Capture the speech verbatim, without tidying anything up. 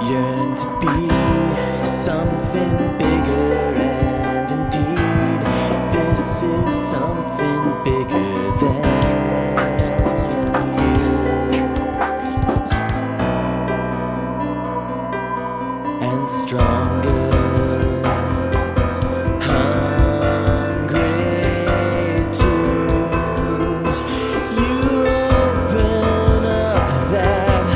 yearn to be something bigger, and indeed, this is something bigger than you. And strong.